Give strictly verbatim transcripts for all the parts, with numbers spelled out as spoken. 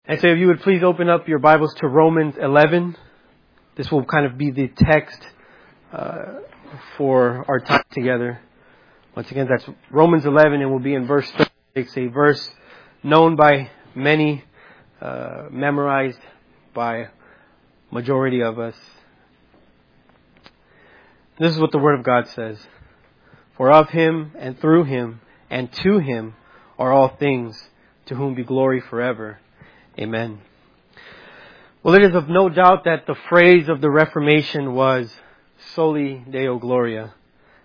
And so if you would please open up your Bibles to Romans eleven. This will kind of be the text uh, for our time together. Once again, that's Romans eleven, and we'll be in verse thirty-six, a verse known by many, uh, memorized by majority of us. This is what the Word of God says. For of Him, and through Him, and to Him are all things, to whom be glory forever. Amen. Well, it is of no doubt that the phrase of the Reformation was Soli Deo Gloria.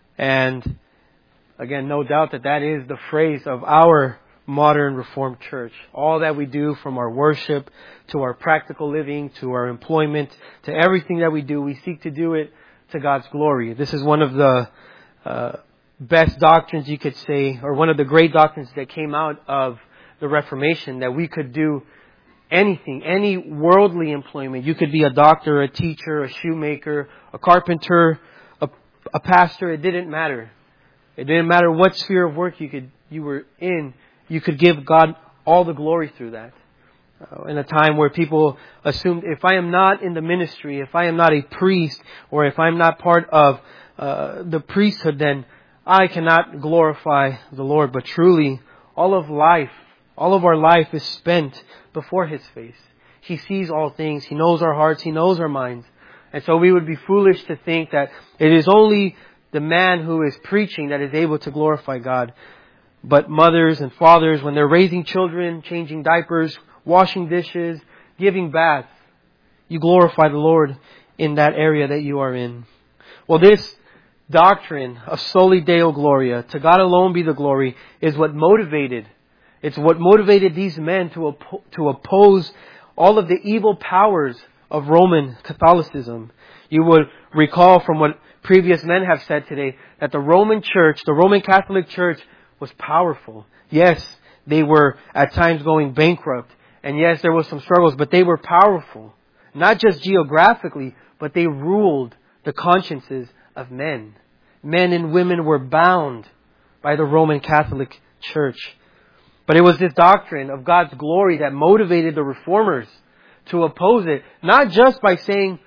And again, no doubt that that is the phrase of our modern Reformed Church. All that we do, from our worship to our practical living to our employment to everything that we do, we seek to do it to God's glory. This is one of the uh, best doctrines, you could say, or one of the great doctrines that came out of the Reformation, that we could do anything, any worldly employment. You could be a doctor, a teacher, a shoemaker, a carpenter, a, a pastor. It didn't matter. It didn't matter what sphere of work you could you were in. You could give God all the glory through that. Uh, in a time where people assumed, if I am not in the ministry, if I am not a priest, or if I'm not part of uh, the priesthood, then I cannot glorify the Lord. But truly, all of life, all of our life is spent before His face. He sees all things. He knows our hearts. He knows our minds. And so we would be foolish to think that it is only the man who is preaching that is able to glorify God. But mothers and fathers, when they're raising children, changing diapers, washing dishes, giving baths, you glorify the Lord in that area that you are in. Well, this doctrine of Soli Deo Gloria, to God alone be the glory, is what motivated It's what motivated these men to oppo- to oppose all of the evil powers of Roman Catholicism. You would recall from what previous men have said today that the Roman Church, the Roman Catholic Church, was powerful. Yes, they were at times going bankrupt. And yes, there was some struggles, but they were powerful. Not just geographically, but they ruled the consciences of men. Men and women were bound by the Roman Catholic Church. But it was this doctrine of God's glory that motivated the reformers to oppose it. Not just by saying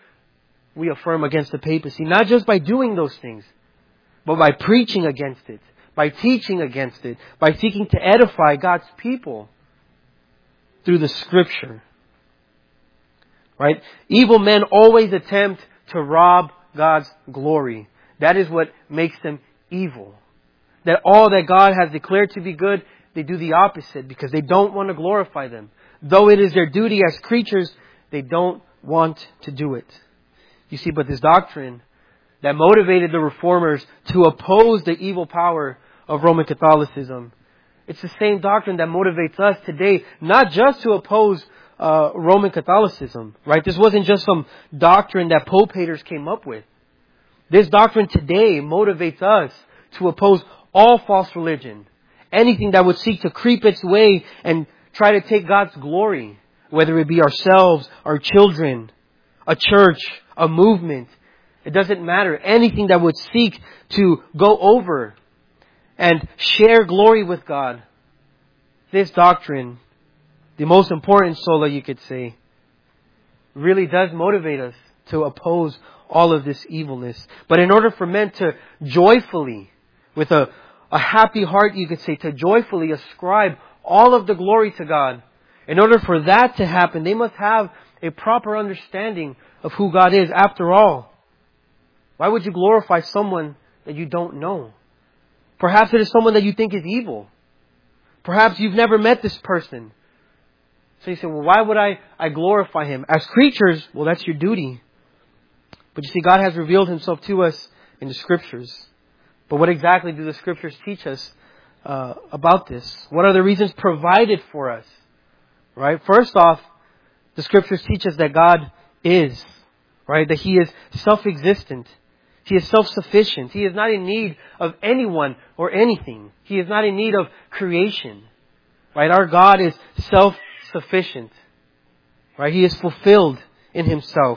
we affirm against the papacy. Not just by doing those things. But by preaching against it. By teaching against it. By seeking to edify God's people through the Scripture. Right? Evil men always attempt to rob God's glory. That is what makes them evil. That all that God has declared to be good, they do the opposite because they don't want to glorify them. Though it is their duty as creatures, they don't want to do it. You see, but this doctrine that motivated the reformers to oppose the evil power of Roman Catholicism, it's the same doctrine that motivates us today, not just to oppose uh, Roman Catholicism, right? This wasn't just some doctrine that Pope haters came up with. This doctrine today motivates us to oppose all false religion. Anything that would seek to creep its way and try to take God's glory, whether it be ourselves, our children, a church, a movement. It doesn't matter. Anything that would seek to go over and share glory with God. This doctrine, the most important sola you could say, really does motivate us to oppose all of this evilness. But in order for men to joyfully, with a A happy heart, you could say, to joyfully ascribe all of the glory to God. In order for that to happen, they must have a proper understanding of who God is. After all, why would you glorify someone that you don't know? Perhaps it is someone that you think is evil. Perhaps you've never met this person. So you say, well, why would I, I glorify him? As creatures, well, that's your duty. But you see, God has revealed Himself to us in the Scriptures. But what exactly do the Scriptures teach us uh, about this? What are the reasons provided for us? Right? First off, the Scriptures teach us that God is, right? That He is self-existent. He is self-sufficient. He is not in need of anyone or anything. He is not in need of creation. Right? Our God is self-sufficient. Right? He is fulfilled in Himself.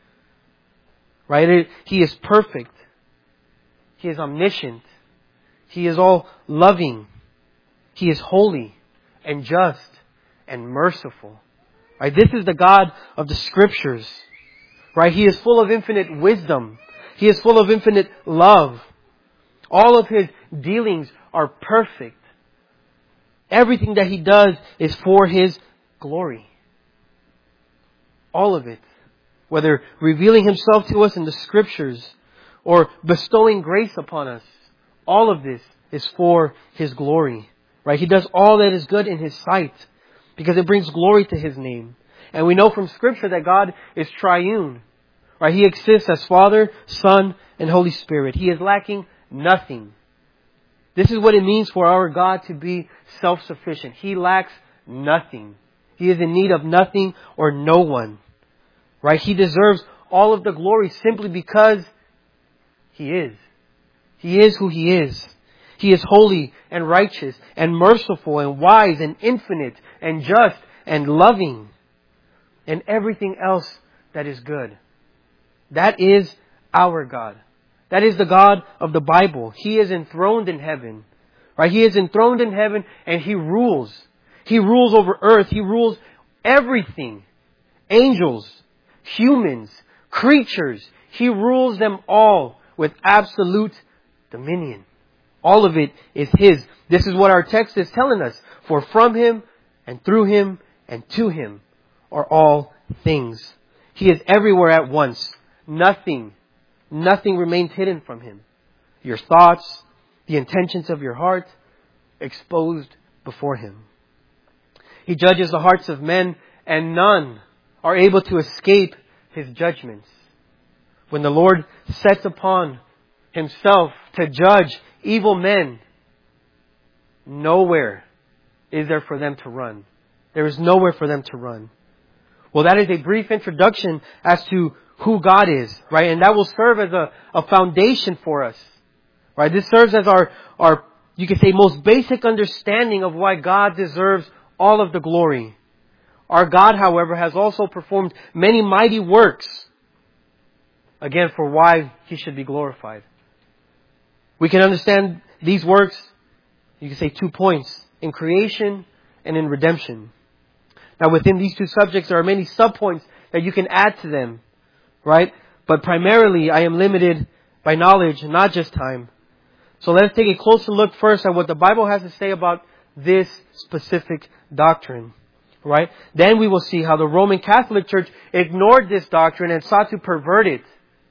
Right? It, he is perfect. He is omniscient. He is all loving. He is holy and just and merciful. Right? This is the God of the Scriptures. Right? He is full of infinite wisdom. He is full of infinite love. All of His dealings are perfect. Everything that He does is for His glory. All of it. Whether revealing Himself to us in the Scriptures or bestowing grace upon us. All of this is for His glory. Right? He does all that is good in His sight because it brings glory to His name. And we know from Scripture that God is triune. Right? He exists as Father, Son, and Holy Spirit. He is lacking nothing. This is what it means for our God to be self-sufficient. He lacks nothing. He is in need of nothing or no one. Right? He deserves all of the glory simply because He is. He is who He is. He is holy and righteous and merciful and wise and infinite and just and loving and everything else that is good. That is our God. That is the God of the Bible. He is enthroned in heaven. Right? He is enthroned in heaven and He rules. He rules over earth. He rules everything. Angels, humans, creatures. He rules them all with absolute dominion. All of it is His. This is what our text is telling us. For from Him and through Him and to Him are all things. He is everywhere at once. Nothing, nothing remains hidden from Him. Your thoughts, the intentions of your heart, exposed before Him. He judges the hearts of men, and none are able to escape His judgments. When the Lord sets upon Himself to judge evil men, nowhere is there for them to run. There is nowhere for them to run. Well, that is a brief introduction as to who God is, right? And that will serve as a, a foundation for us, right? This serves as our, our, you could say, most basic understanding of why God deserves all of the glory. Our God, however, has also performed many mighty works, again, for why He should be glorified. We can understand these works, you can say two points, in creation and in redemption. Now within these two subjects there are many subpoints that you can add to them, right? But primarily I am limited by knowledge, not just time. So let's take a closer look first at what the Bible has to say about this specific doctrine, right? Then we will see how the Roman Catholic Church ignored this doctrine and sought to pervert it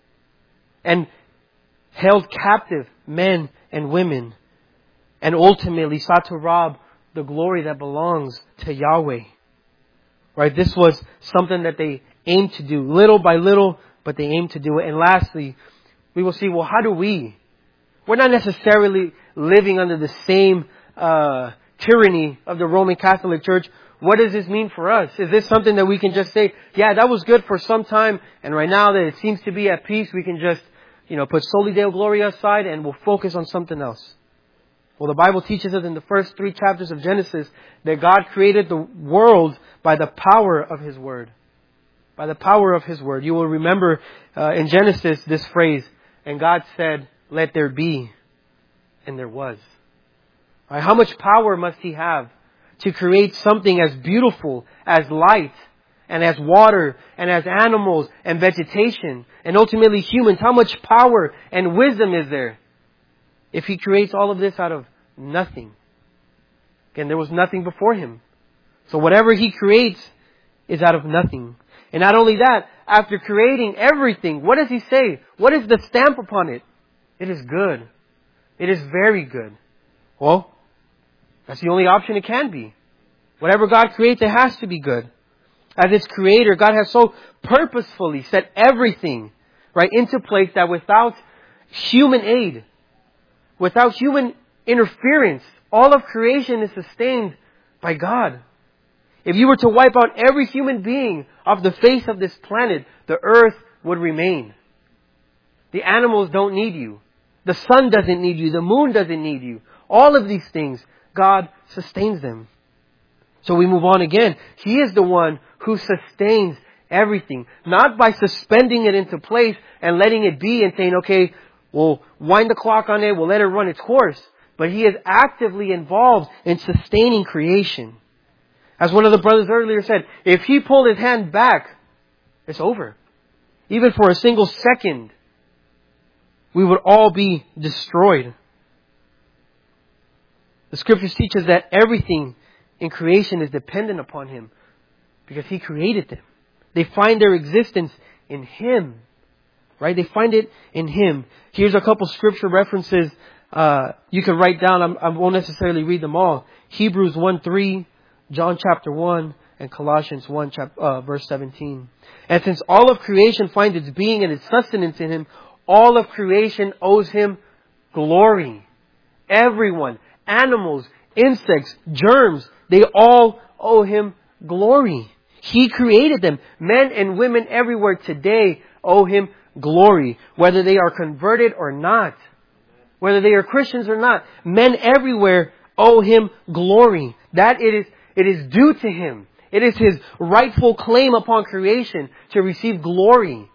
and held captive men and women and ultimately sought to rob the glory that belongs to Yahweh. Right? This was something that they aimed to do little by little, but they aimed to do it. And lastly, we will see, well, how do we? We're not necessarily living under the same uh, tyranny of the Roman Catholic Church. What does this mean for us? Is this something that we can just say, yeah, that was good for some time, and right now that it seems to be at peace, we can just, you know, put Soli Deo Gloria aside and we'll focus on something else? Well, the Bible teaches us in the first three chapters of Genesis that God created the world by the power of His Word. By the power of His Word. You will remember uh, in Genesis this phrase, and God said, let there be, and there was. Right? How much power must He have to create something as beautiful as light and as water and as animals and vegetation and ultimately humans? How much power and wisdom is there if He creates all of this out of nothing? Again, there was nothing before Him. So whatever He creates is out of nothing. And not only that, after creating everything, what does He say? What is the stamp upon it? It is good. It is very good. Well, that's the only option it can be. Whatever God creates, it has to be good. As its creator, God has so purposefully set everything right into place that without human aid, without human interference, all of creation is sustained by God. If you were to wipe out every human being off the face of this planet, the earth would remain. The animals don't need you. The sun doesn't need you. The moon doesn't need you. All of these things, God sustains them. So we move on again. He is the one who sustains everything. Not by suspending it into place and letting it be and saying, okay, we'll wind the clock on it, we'll let it run its course. But He is actively involved in sustaining creation. As one of the brothers earlier said, if He pulled His hand back, it's over. Even for a single second, we would all be destroyed. The Scriptures teach us that everything in creation is dependent upon Him because He created them. They find their existence in Him. Right? They find it in Him. Here's a couple scripture references uh, you can write down. I'm, I won't necessarily read them all. Hebrews one three, John chapter one, and Colossians one chap- uh, verse seventeen. And since all of creation finds its being and its sustenance in Him, all of creation owes Him glory. Everyone, animals, insects, germs, they all owe Him glory. He created them. Men and women everywhere today owe Him glory, whether they are converted or not, whether they are Christians or not. Men everywhere owe Him glory. That it is, it is due to Him. It is His rightful claim upon creation to receive glory.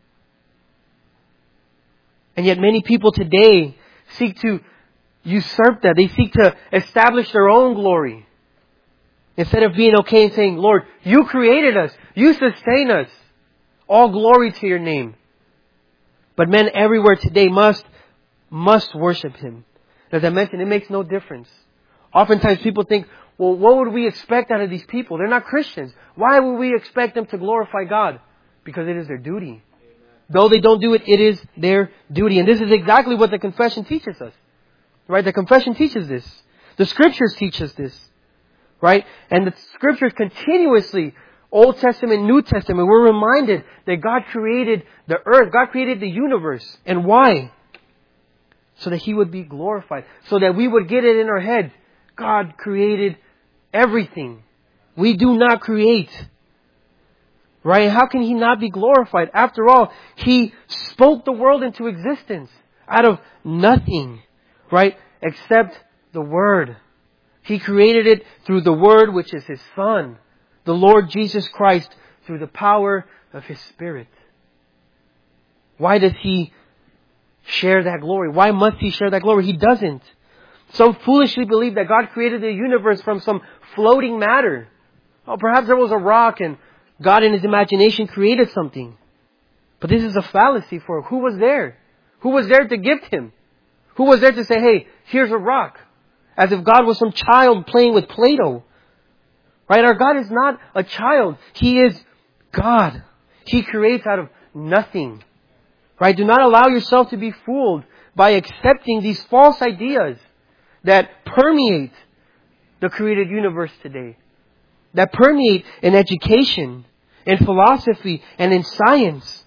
And yet many people today seek to usurp that. They seek to establish their own glory. Instead of being okay and saying, Lord, You created us. You sustain us. All glory to Your name. But men everywhere today must, must worship Him. As I mentioned, it makes no difference. Oftentimes people think, well, what would we expect out of these people? They're not Christians. Why would we expect them to glorify God? Because it is their duty. Amen. Though they don't do it, it is their duty. And this is exactly what the confession teaches us. Right? The confession teaches this. The Scriptures teach us this. Right? And the Scriptures continuously, Old Testament, New Testament, we're reminded that God created the earth. God created the universe. And why? So that He would be glorified. So that we would get it in our head. God created everything. We do not create. Right? How can He not be glorified? After all, He spoke the world into existence out of nothing. Right? Except the Word. He created it through the Word, which is His Son. The Lord Jesus Christ, through the power of His Spirit. Why does He share that glory? Why must He share that glory? He doesn't. Some foolishly believe that God created the universe from some floating matter. Oh, perhaps there was a rock and God in His imagination created something. But this is a fallacy, for who was there? Who was there to gift Him? Who was there to say, hey, here's a rock? As if God was some child playing with Play-Doh. Right? Our God is not a child. He is God. He creates out of nothing. Right? Do not allow yourself to be fooled by accepting these false ideas that permeate the created universe today. That permeate in education, in philosophy, and in science.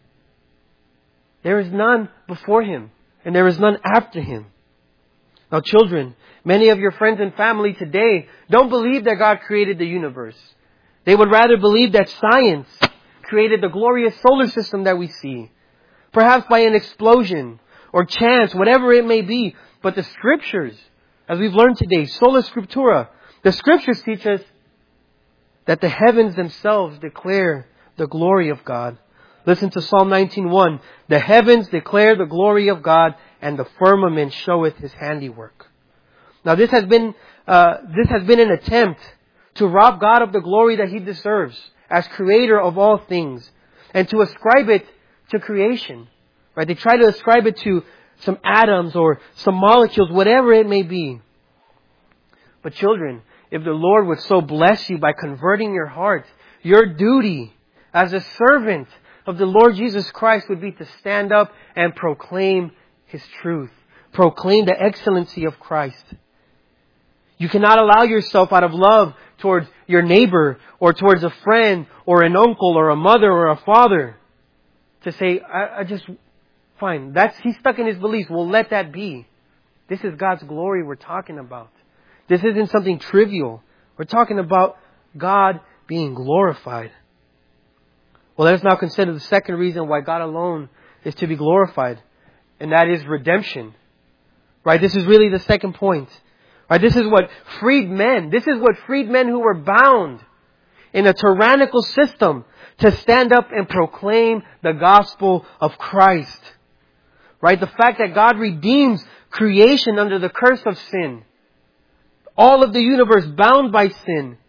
There is none before Him, and there is none after Him. Now, children, many of your friends and family today don't believe that God created the universe. They would rather believe that science created the glorious solar system that we see. Perhaps by an explosion or chance, whatever it may be. But the Scriptures, as we've learned today, sola scriptura, the Scriptures teach us that the heavens themselves declare the glory of God. Listen to Psalm nineteen one. The heavens declare the glory of God, and the firmament showeth His handiwork. Now this has been uh, this has been an attempt to rob God of the glory that He deserves as creator of all things, and to ascribe it to creation. Right? They try to ascribe it to some atoms or some molecules, whatever it may be. But children, if the Lord would so bless you by converting your heart, your duty as a servant of the Lord Jesus Christ would be to stand up and proclaim His truth. Proclaim the excellency of Christ. You cannot allow yourself out of love towards your neighbor or towards a friend or an uncle or a mother or a father to say, I, I just, fine, that's, he's stuck in his beliefs. Well, let that be. This is God's glory we're talking about. This isn't something trivial. We're talking about God being glorified. Well, let us now consider the second reason why God alone is to be glorified. And that is redemption. Right? This is really the second point. Right? This is what freed men. This is what freed men who were bound in a tyrannical system to stand up and proclaim the gospel of Christ. Right? The fact that God redeems creation under the curse of sin. All of the universe bound by sin.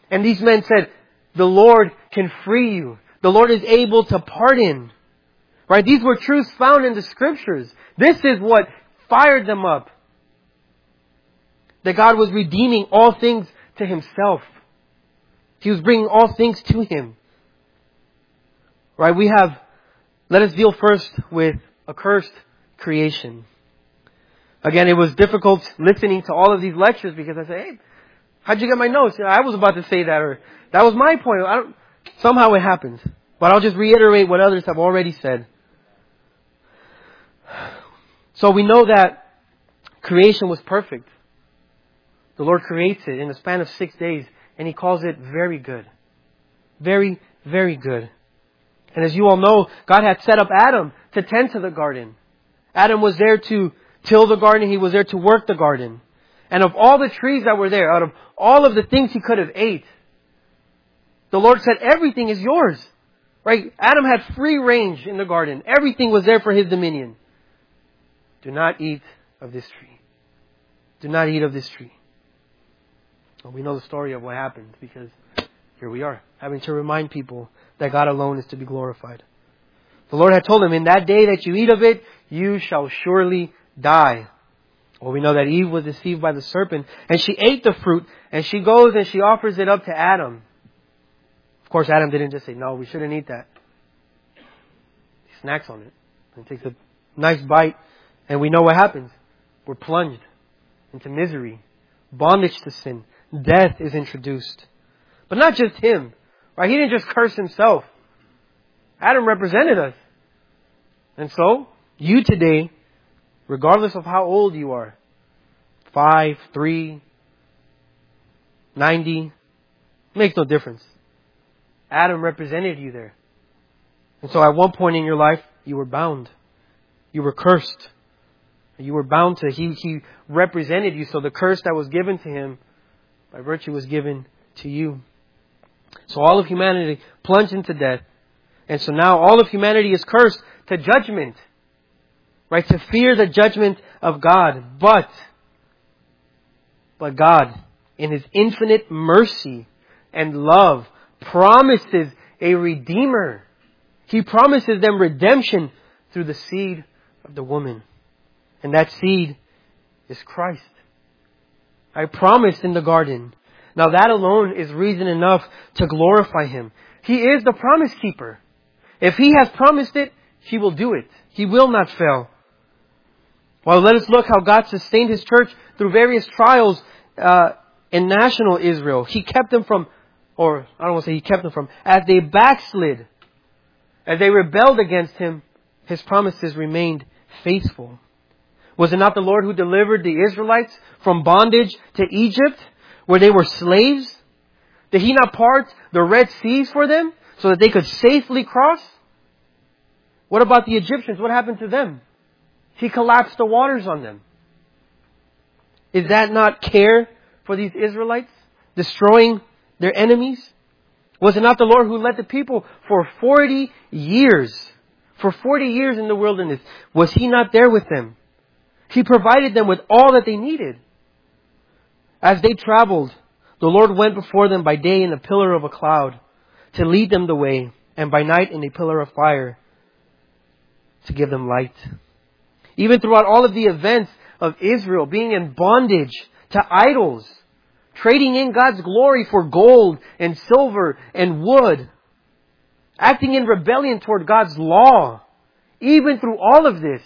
And these men said, the Lord can free you. The Lord is able to pardon. Right? These were truths found in the Scriptures. This is what fired them up. That God was redeeming all things to Himself. He was bringing all things to Him. Right? We have, let us deal first with a cursed creation. Again, it was difficult listening to all of these lectures because I said, hey, how'd you get my notes? I was about to say that, or that was my point. I don't, somehow it happened. But I'll just reiterate what others have already said. So we know that creation was perfect. The Lord creates it in the span of six days, and He calls it very good. Very, very good. And as you all know, God had set up Adam to tend to the garden. Adam was there to till the garden. He was there to work the garden. And of all the trees that were there, out of all of the things he could have ate, the Lord said, everything is yours. Right? Adam had free range in the garden. Everything was there for his dominion. Do not eat of this tree. Do not eat of this tree. Well, we know the story of what happened because here we are, having to remind people that God alone is to be glorified. The Lord had told him, in that day that you eat of it, you shall surely die. Well, we know that Eve was deceived by the serpent, and she ate the fruit, and she goes and she offers it up to Adam. Of course, Adam didn't just say, no, we shouldn't eat that. He snacks on it and takes a nice bite, and we know what happens. We're plunged into misery, bondage to sin. Death is introduced. But not just him, right? He didn't just curse himself. Adam represented us. And so, you today, regardless of how old you are, five, three, ninety, makes no difference. Adam represented you there. And so at one point in your life, you were bound. You were cursed. You were bound to, he, he represented you. So the curse that was given to him, by virtue, was given to you. So all of humanity plunged into death. And so now all of humanity is cursed to judgment. Right? To fear the judgment of God. But, but God, in His infinite mercy and love, promises a Redeemer. He promises them redemption through the seed of the woman. And that seed is Christ. I promised in the garden. Now that alone is reason enough to glorify Him. He is the promise keeper. If He has promised it, He will do it. He will not fail. Well, let us look how God sustained His church through various trials uh, in national Israel. He kept them from, or I don't want to say He kept them from, as they backslid, as they rebelled against Him, His promises remained faithful. Was it not the Lord who delivered the Israelites from bondage to Egypt, where they were slaves? Did He not part the Red Seas for them so that they could safely cross? What about the Egyptians? What happened to them? He collapsed the waters on them. Is that not care for these Israelites? Destroying their enemies? Was it not the Lord who led the people for forty years? For forty years in the wilderness. Was He not there with them? He provided them with all that they needed. As they traveled, the Lord went before them by day in a pillar of a cloud to lead them the way, and by night in a pillar of fire to give them light. Even throughout all of the events of Israel being in bondage to idols, trading in God's glory for gold and silver and wood, acting in rebellion toward God's law, even through all of this,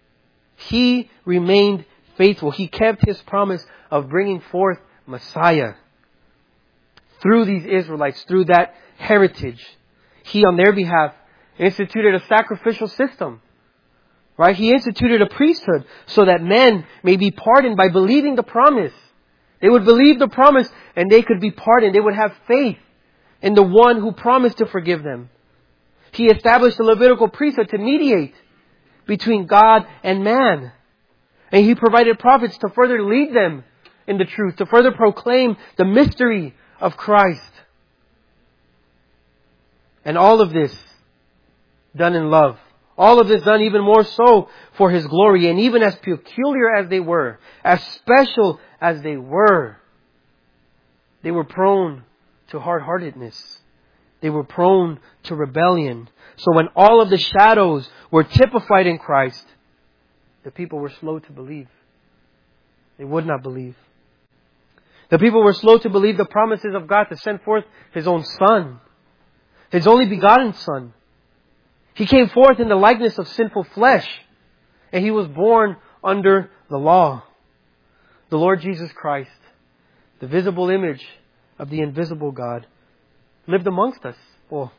He remained faithful. He kept His promise of bringing forth Messiah. Through these Israelites, through that heritage, He on their behalf instituted a sacrificial system. Right? He instituted a priesthood so that men may be pardoned by believing the promise. They would believe the promise and they could be pardoned. They would have faith in the one who promised to forgive them. He established a Levitical priesthood to mediate between God and man. And He provided prophets to further lead them in the truth, to further proclaim the mystery of Christ. And all of this done in love. All of this done even more so for His glory. And even as peculiar as they were, as special as they were, they were prone to hard-heartedness. They were prone to rebellion. So when all of the shadows were typified in Christ, the people were slow to believe. They would not believe. The people were slow to believe the promises of God to send forth His own Son, His only begotten Son. He came forth in the likeness of sinful flesh, and He was born under the law. The Lord Jesus Christ, the visible image of the invisible God, lived amongst us. Well,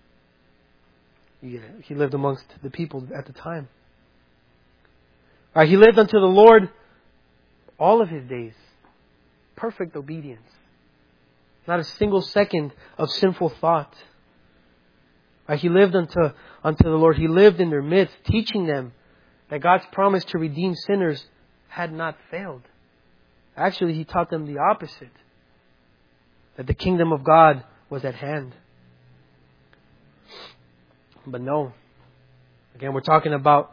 yeah, He lived amongst the people at the time. Right, He lived unto the Lord all of His days. Perfect obedience. Not a single second of sinful thought. Right, He lived unto, unto the Lord. He lived in their midst, teaching them that God's promise to redeem sinners had not failed. Actually, He taught them the opposite. That the kingdom of God was at hand. But no. Again, we're talking about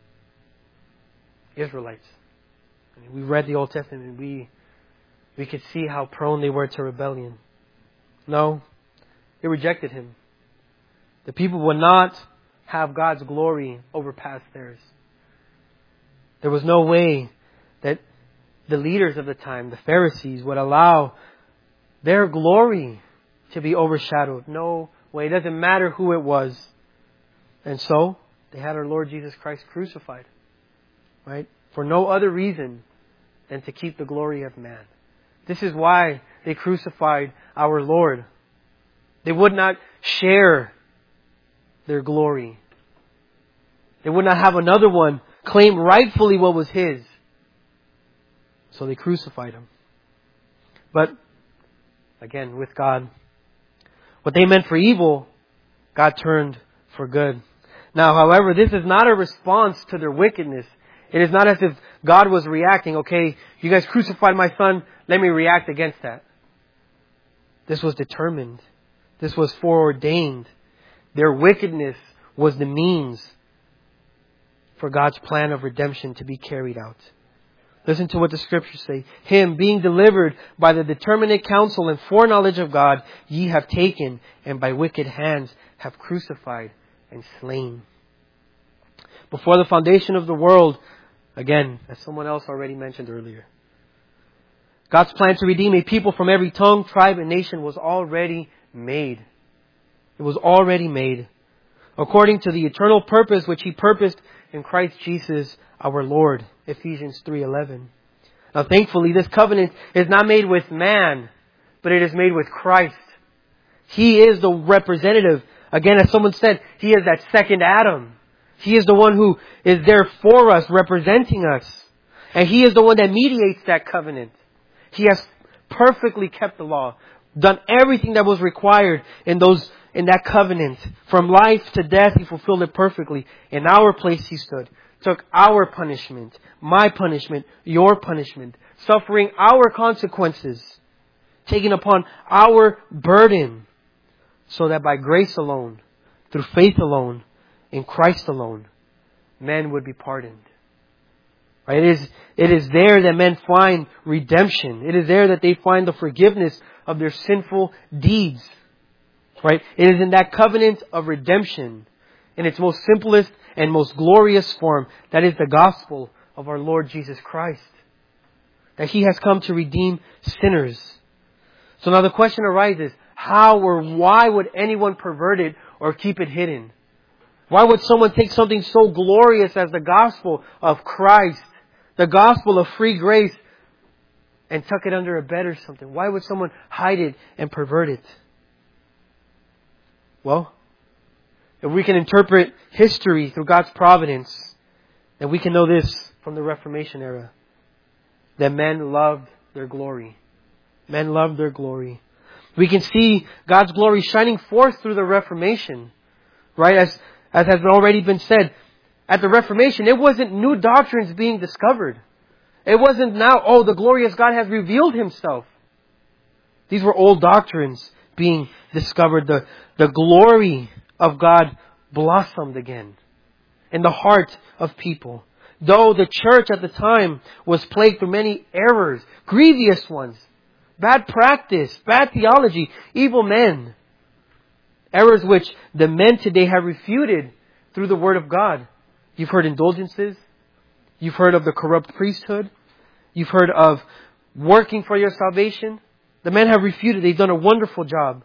Israelites. I mean, we read the Old Testament and we, we could see how prone they were to rebellion. No. They rejected Him. The people would not have God's glory overpass theirs. There was no way that the leaders of the time, the Pharisees, would allow their glory to be overshadowed. No way. It doesn't matter who it was. And so, they had our Lord Jesus Christ crucified. Right? For no other reason than to keep the glory of man. This is why they crucified our Lord. They would not share their glory. They would not have another one claim rightfully what was His. So they crucified Him. But, again, with God, what they meant for evil, God turned for good. Now, however, this is not a response to their wickedness. It is not as if God was reacting, okay, you guys crucified my Son, let me react against that. This was determined. This was foreordained. Their wickedness was the means for God's plan of redemption to be carried out. Listen to what the Scriptures say. Him, being delivered by the determinate counsel and foreknowledge of God, ye have taken, and by wicked hands have crucified and slain. Before the foundation of the world, again, as someone else already mentioned earlier, God's plan to redeem a people from every tongue, tribe, and nation was already made. It was already made. According to the eternal purpose which He purposed in Christ Jesus our Lord. Ephesians three eleven. Now thankfully this covenant is not made with man, but it is made with Christ. He is the representative. Again, as someone said, He is that second Adam. He is the one who is there for us, representing us. And He is the one that mediates that covenant. He has perfectly kept the law, done everything that was required in those in that covenant. From life to death, He fulfilled it perfectly. In our place He stood, took our punishment, my punishment, your punishment, suffering our consequences, taking upon our burden, so that by grace alone, through faith alone, in Christ alone, men would be pardoned. Right? It is, it is there that men find redemption. It is there that they find the forgiveness of their sinful deeds. Right? It is in that covenant of redemption, in its most simplest and most glorious form, that is the gospel of our Lord Jesus Christ. That He has come to redeem sinners. So now the question arises, how or why would anyone pervert it or keep it hidden? Why would someone take something so glorious as the gospel of Christ, the gospel of free grace, and tuck it under a bed or something? Why would someone hide it and pervert it? Well, if we can interpret history through God's providence, then we can know this from the Reformation era. That men loved their glory. Men loved their glory. We can see God's glory shining forth through the Reformation. Right? As, as has already been said, at the Reformation, it wasn't new doctrines being discovered. It wasn't now, oh, the glorious God has revealed Himself. These were old doctrines being discovered. The, the glory of God blossomed again in the heart of people. Though the church at the time was plagued through many errors, grievous ones, bad practice, bad theology, evil men. Errors which the men today have refuted through the Word of God. You've heard indulgences. You've heard of the corrupt priesthood. You've heard of working for your salvation. The men have refuted. They've done a wonderful job.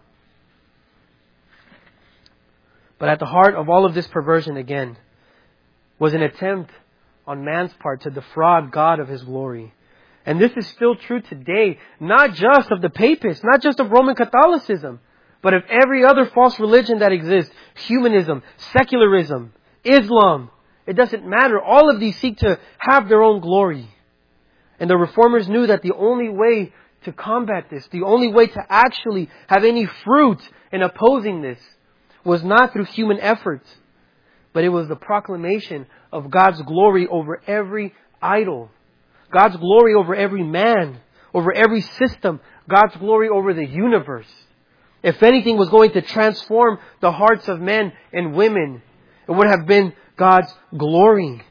But at the heart of all of this perversion, again, was an attempt on man's part to defraud God of His glory. And this is still true today, not just of the papists, not just of Roman Catholicism, but of every other false religion that exists. Humanism, secularism, Islam. It doesn't matter. All of these seek to have their own glory. And the Reformers knew that the only way to combat this, the only way to actually have any fruit in opposing this, was not through human efforts, but it was the proclamation of God's glory over every idol. God's glory over every man, over every system. God's glory over the universe. If anything was going to transform the hearts of men and women, it would have been God's glory.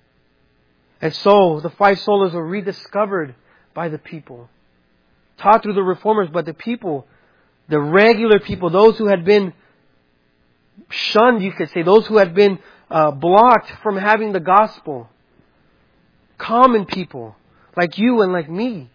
And so the five solas were rediscovered by the people. Taught through the Reformers, but the people, the regular people, those who had been shunned, you could say, those who had been uh, blocked from having the gospel. Common people, like you and like me.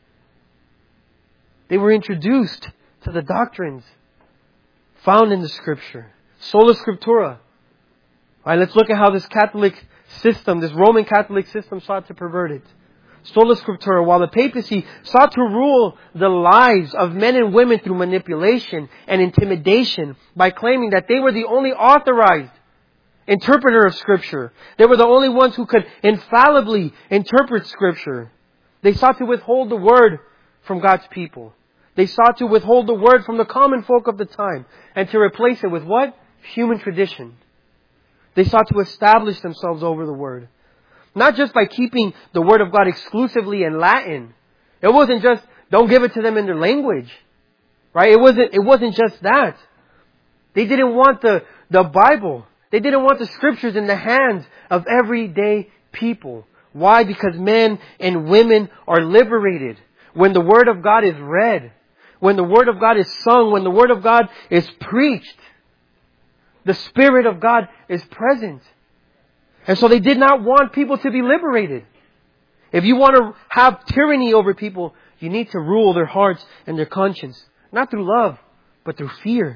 They were introduced to the doctrines found in the Scripture. Sola Scriptura. All right, let's look at how this Catholic system, this Roman Catholic system, sought to pervert it. Sola Scriptura, while the papacy sought to rule the lives of men and women through manipulation and intimidation by claiming that they were the only authorized interpreter of Scripture. They were the only ones who could infallibly interpret Scripture. They sought to withhold the Word from God's people. They sought to withhold the Word from the common folk of the time and to replace it with what? Human tradition. They sought to establish themselves over the Word. Not just by keeping the Word of God exclusively in Latin. It wasn't just, don't give it to them in their language. Right? It wasn't, it wasn't just that. They didn't want the, the Bible. They didn't want the Scriptures in the hands of everyday people. Why? Because men and women are liberated when the Word of God is read, when the Word of God is sung, when the Word of God is preached. The Spirit of God is present. And so they did not want people to be liberated. If you want to have tyranny over people, you need to rule their hearts and their conscience. Not through love, but through fear.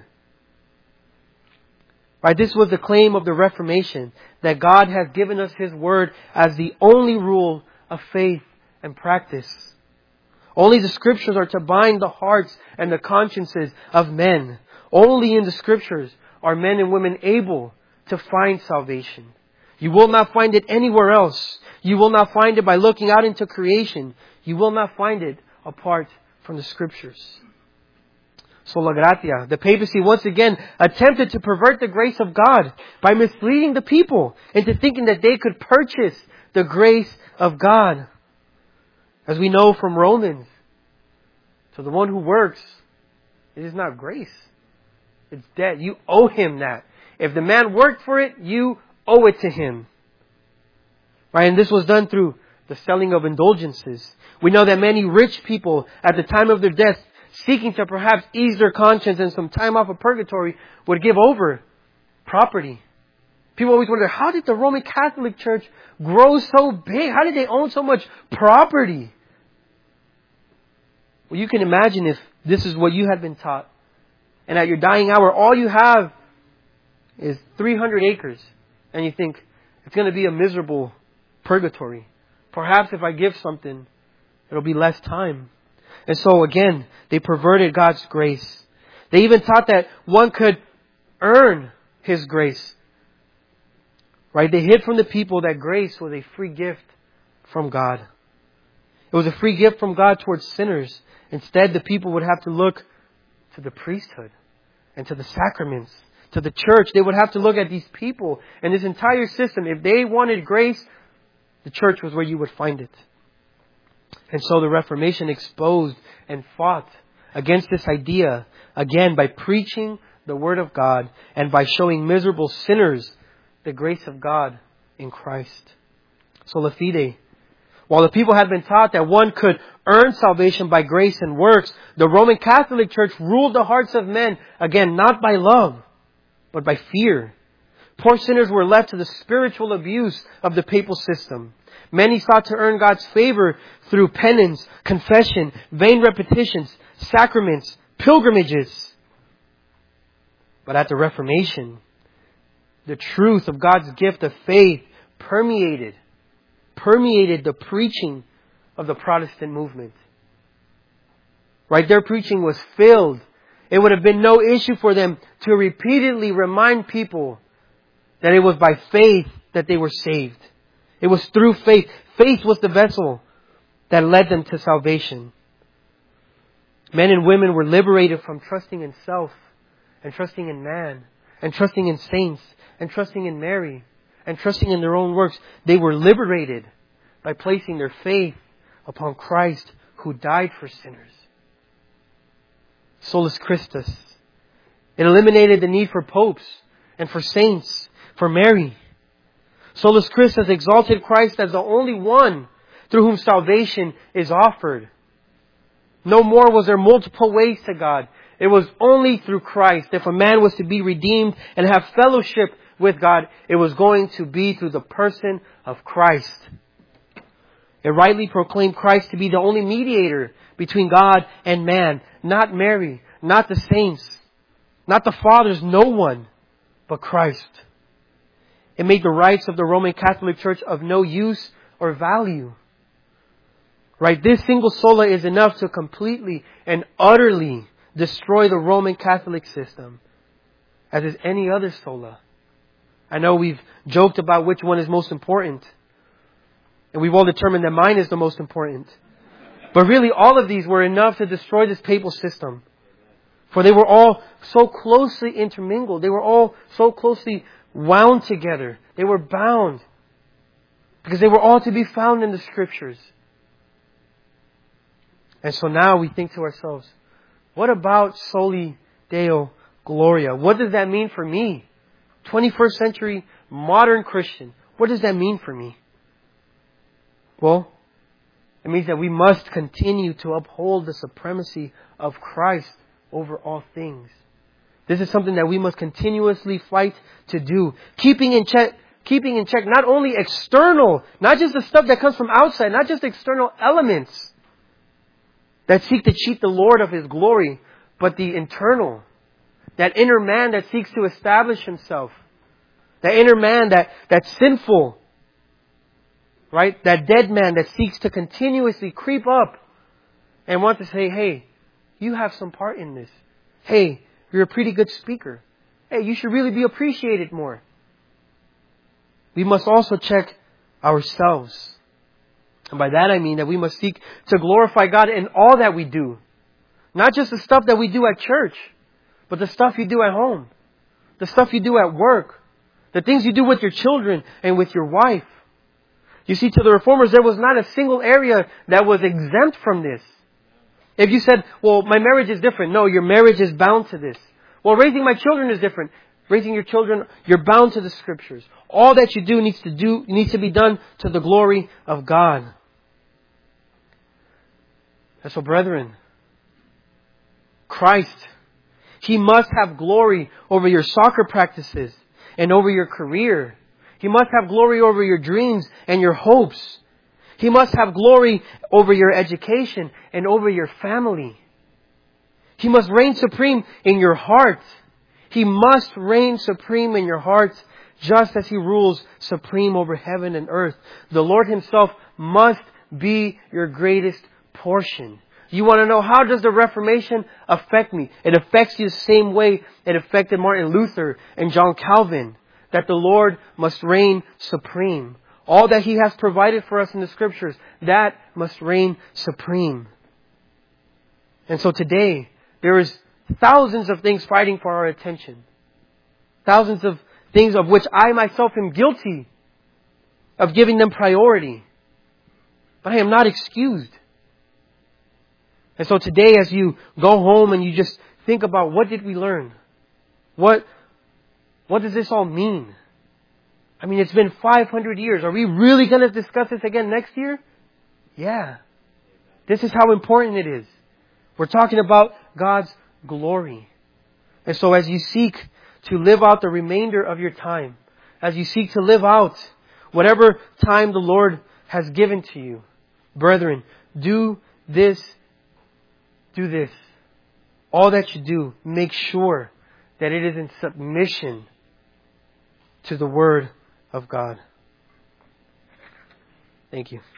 Right? This was the claim of the Reformation, that God has given us His Word as the only rule of faith and practice. Only the Scriptures are to bind the hearts and the consciences of men. Only in the Scriptures are men and women able to find salvation. You will not find it anywhere else. You will not find it by looking out into creation. You will not find it apart from the Scriptures. Sola Gratia. The papacy once again attempted to pervert the grace of God by misleading the people into thinking that they could purchase the grace of God. As we know from Romans, to the one who works, it is not grace. It's debt. You owe him that. If the man worked for it, you owe it to him. Right? And this was done through the selling of indulgences. We know that many rich people at the time of their death, seeking to perhaps ease their conscience and some time off of purgatory, would give over property. People always wonder, how did the Roman Catholic Church grow so big? How did they own so much property? Well, you can imagine if this is what you had been taught. And at your dying hour, all you have is three hundred acres. And you think, it's going to be a miserable purgatory. Perhaps if I give something, it'll be less time. And so again, they perverted God's grace. They even taught that one could earn His grace. Right? They hid from the people that grace was a free gift from God. It was a free gift from God towards sinners. Instead, the people would have to look to the priesthood and to the sacraments, to the church. They would have to look at these people and this entire system. If they wanted grace, the church was where you would find it. And so the Reformation exposed and fought against this idea, again, by preaching the Word of God and by showing miserable sinners the grace of God in Christ. Sola Fide. While the people had been taught that one could earn salvation by grace and works. The Roman Catholic Church ruled the hearts of men, again, not by love, but by fear. Poor sinners were left to the spiritual abuse of the papal system. Many sought to earn God's favor through penance, confession, vain repetitions, sacraments, pilgrimages. But at the Reformation, the truth of God's gift of faith permeated, permeated the preaching of the Protestant movement. Right? Their preaching was filled. It would have been no issue for them to repeatedly remind people that it was by faith that they were saved. It was through faith. Faith was the vessel that led them to salvation. Men and women were liberated from trusting in self and trusting in man and trusting in saints and trusting in Mary and trusting in their own works. They were liberated by placing their faith upon Christ who died for sinners. Solus Christus. It eliminated the need for popes and for saints, for Mary. Solus Christus exalted Christ as the only one through whom salvation is offered. No more was there multiple ways to God. It was only through Christ. If a man was to be redeemed and have fellowship with God, it was going to be through the person of Christ. It rightly proclaimed Christ to be the only mediator between God and man. Not Mary, not the saints, not the fathers, no one but Christ. It made the rites of the Roman Catholic Church of no use or value. Right? This single sola is enough to completely and utterly destroy the Roman Catholic system, as is any other sola. I know we've joked about which one is most important, and we've all determined that mine is the most important. But really, all of these were enough to destroy this papal system. For they were all so closely intermingled. They were all so closely wound together. They were bound. Because they were all to be found in the Scriptures. And so now we think to ourselves, what about Soli Deo Gloria? What does that mean for me? twenty-first century modern Christian. What does that mean for me? Well, it means that we must continue to uphold the supremacy of Christ over all things. This is something that we must continuously fight to do. Keeping in check, keeping in check not only external, not just the stuff that comes from outside, not just external elements that seek to cheat the Lord of His glory, but the internal, that inner man that seeks to establish himself, that inner man that, that's sinful, right? That dead man that seeks to continuously creep up and want to say, hey, you have some part in this. Hey, you're a pretty good speaker. Hey, you should really be appreciated more. We must also check ourselves. And by that I mean that we must seek to glorify God in all that we do. Not just the stuff that we do at church, but the stuff you do at home. The stuff you do at work. The things you do with your children and with your wife. You see, to the Reformers, there was not a single area that was exempt from this. If you said, well, my marriage is different. No, your marriage is bound to this. Well, raising my children is different. Raising your children, you're bound to the Scriptures. All that you do needs to do needs to be done to the glory of God. And so, brethren, Christ, He must have glory over your soccer practices and over your career. He must have glory over your dreams and your hopes. He must have glory over your education and over your family. He must reign supreme in your heart. He must reign supreme in your heart, just as He rules supreme over heaven and earth. The Lord Himself must be your greatest portion. You want to know, how does the Reformation affect me? It affects you the same way it affected Martin Luther and John Calvin, that the Lord must reign supreme. All that He has provided for us in the Scriptures, that must reign supreme. And so today, there is thousands of things fighting for our attention. Thousands of things of which I myself am guilty of giving them priority. But I am not excused. And so today, as you go home and you just think about, what did we learn? What, what does this all mean? I mean, it's been five hundred years. Are we really going to discuss this again next year? Yeah. This is how important it is. We're talking about God's glory. And so as you seek to live out the remainder of your time, as you seek to live out whatever time the Lord has given to you, brethren, do this, do this. All that you do, make sure that it is in submission to the Word of God. Thank you.